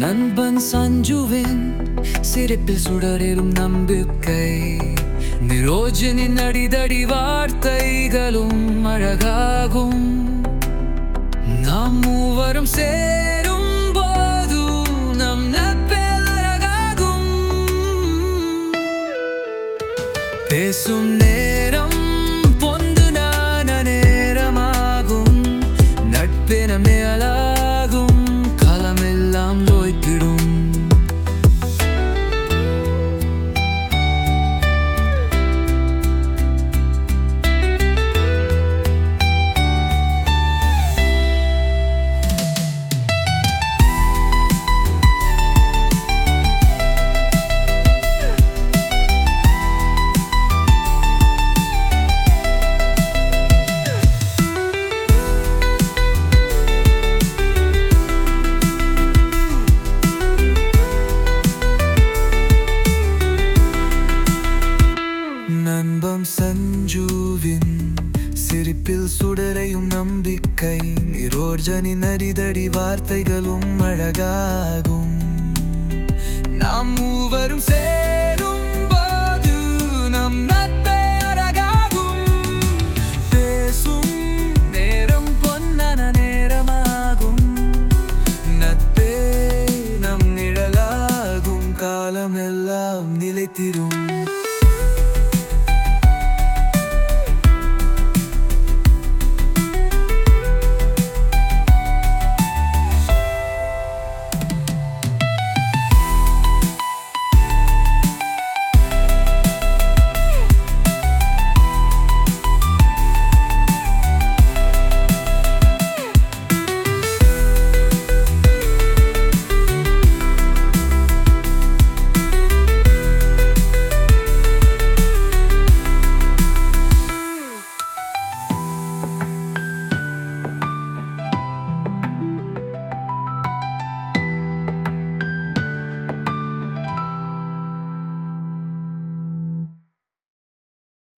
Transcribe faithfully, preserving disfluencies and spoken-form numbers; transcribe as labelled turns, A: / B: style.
A: நண்பன் சஞ்சுவின் சிரிப்பில் சுடரும் நம்பிக்கை, நிரோஜனின் அடிதடி வார்த்தைகளும் அழகாகும். நாம் மூவரும் சேரும் போது நம் நட்பில் அழகாகும். பேசும் நேரம் பொந்து நான நேரமாகும், நட்பின மேலாகும், களமெல்லாம் தோய்த்திடும். நண்பன் சஞ்சுவின் சிரிப்பில் சுடரையும் நம்பிக்கை, நிரோஜனின் அடிதடி வார்த்தைகளும் அழகாகும். நாம் மூவரும் சேரும்